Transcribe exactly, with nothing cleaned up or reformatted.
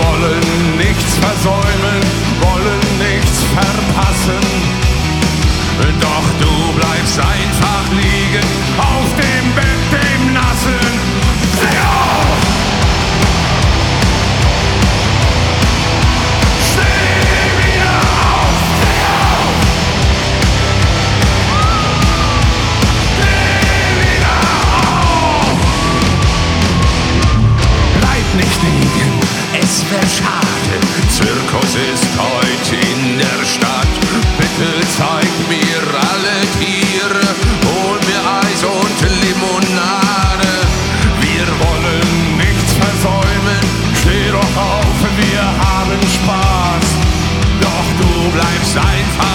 wollen nichts versäumen, wollen nichts verpassen. Doch du bleibst einfach liegen auf dem Bett, dem Nassen. Steh auf! Steh wieder auf! Steh auf! Steh wieder auf! Bleib nicht liegen, es wär schade. Zirkus ist heute in der Stadt. Bitte zeig mir alle Tiere, hol mir Eis und Limonade. Wir wollen nichts versäumen, steh doch auf, wir haben Spaß. Doch du bleibst einfach